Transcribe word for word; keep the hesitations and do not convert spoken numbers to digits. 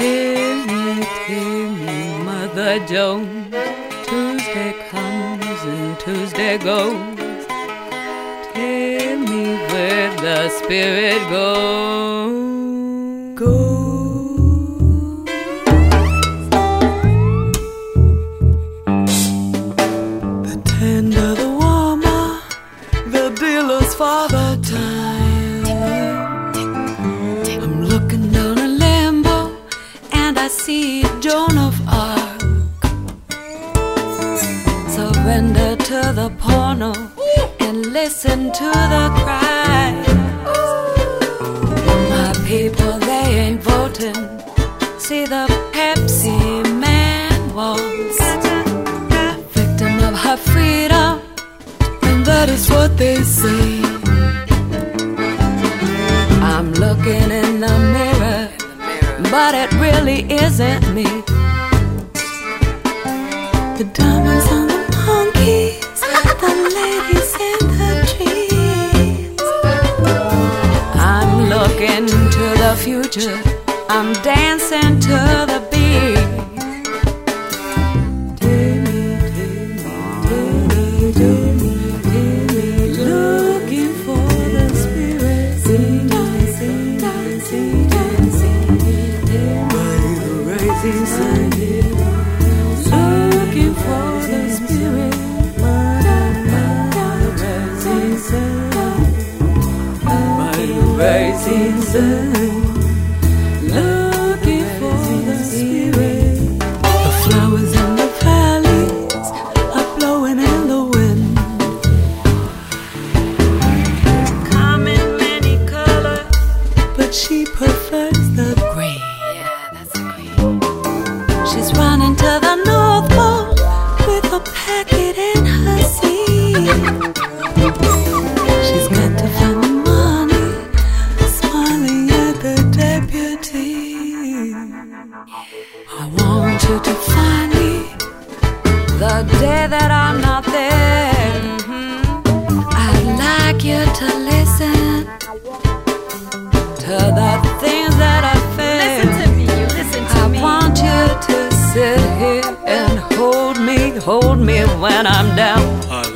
Timmy, Timmy, Mother Jones, Tuesday comes and Tuesday goes. Timmy, where the spirit goes, goes. The tender, the warmer, the dealer's father time. I'm looking down a Lambo and I see Joan of Arc. Surrender to the porno and listen to the cries. My people, they ain't voting. See the Pepsi man waltz. Victim of her freedom, and that is what they say. I'm looking in the mirror, but it really isn't me. The diamonds on the monkeys, the ladies in the trees. I'm looking to the future, I'm dancing to the beat. Timmy, Timmy, Timmy, Timmy, looking for the spirit. Dancing, dancing, dancing, by the rising sun. Looking for the spirit, by the rising sun, by the rising sun. Looking for the spirit. The flowers in the valleys are blowing in the wind. Come in many colors, but she prefers the green. Yeah, that's the green. She's running to the North Pole with a packet in her seat. She's got to find the money, smiling at the deputy. I want you to find me the day that I'm not there. Mm-hmm. I'd like you to listen to the things that I feel. Listen to me, you listen to I me. want you to sit here and hold me, hold me when I'm down.